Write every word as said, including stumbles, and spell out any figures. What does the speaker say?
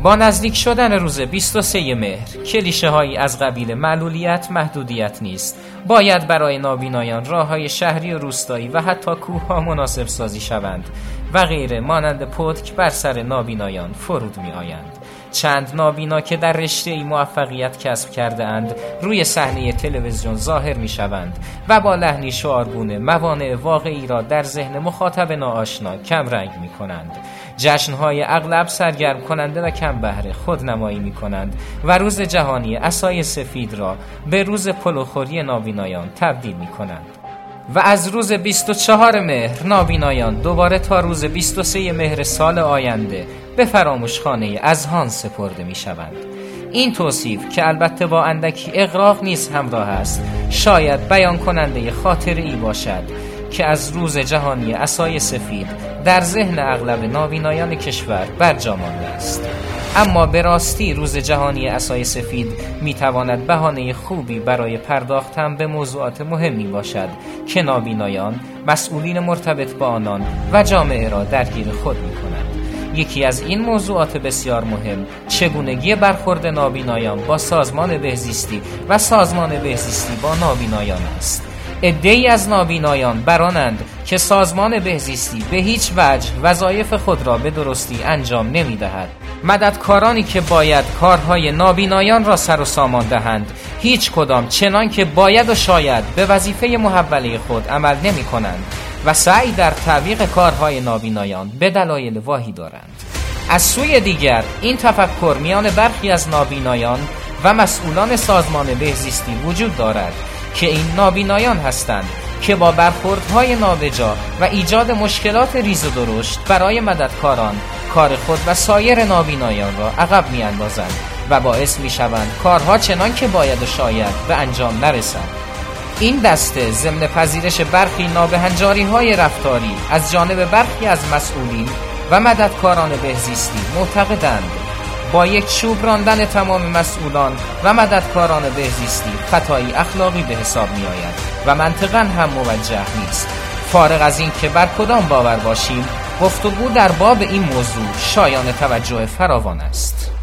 با نزدیک شدن روز بیست و سوم مهر کلیشه هایی از قبیل معلولیت محدودیت نیست باید برای نابینایان راههای شهری و روستایی و حتی کوه ها مناسب سازی شوند و غیره مانند پتک بر سر نابینایان فرود می آیند. چند نابینا که در رشته‌ای موفقیت کسب کرده اند روی صحنه تلویزیون ظاهر می شوند و با لحنی شعارگونه موانع واقعی را در ذهن مخاطب ناآشنا کم رنگ می کنند. جشنهای اغلب سرگرم کننده و کم بهره خودنمایی می کنند و روز جهانی عصای سفید را به روز پلوخوری نابینایان تبدیل می کنند. و از روز بیست و چهارم مهر نابینایان دوباره تا روز بیست و سوم مهر سال آینده به فراموشخانه اذهان سپرده می شوند. این توصیف که البته با اندکی اغراق نیز همراه است شاید بیان کننده خاطره ای باشد که از روز جهانی عصای سفید در ذهن اغلب نابینایان کشور برجا مانده است. اما به راستی روز جهانی عصای سفید میتواند بهانه خوبی برای پرداختن به موضوعات مهمی باشد که نابینایان، مسئولین مرتبط با آنان و جامعه را درگیر خود میکنند. یکی از این موضوعات بسیار مهم چگونگی برخورد نابینایان با سازمان بهزیستی و سازمان بهزیستی با نابینایان است. عده‌ای از نابینایان برانند که سازمان بهزیستی به هیچ وجه وظایف خود را به درستی انجام نمی‌دهد. مددکارانی که باید کارهای نابینایان را سر و سامان دهند هیچ کدام چنان که باید و شاید به وظیفه محوله خود عمل نمی‌کنند و سعی در تعویق کارهای نابینایان به دلایل واهی دارند. از سوی دیگر این تفکر میان برخی از نابینایان و مسئولان سازمان بهزیستی وجود دارد که این نابینایان هستند که با برخوردهای نابجا و ایجاد مشکلات ریز و درشت برای مددکاران کار خود و سایر نابینایان را عقب می اندازند و باعث می شوند کارها چنان که باید و شاید به انجام نرسند. این دسته ضمن پذیرش برخی نابهنجاری های رفتاری از جانب برخی از مسئولین و مددکاران بهزیستی معتقدند با یک چوب راندن تمام مسئولان و مددکاران بهزیستی خطایی اخلاقی به حساب می آید و منطقاً هم موجه نیست. فارغ از این که بر کدام باور باشیم، گفتگو در باب این موضوع شایان توجه فراوان است.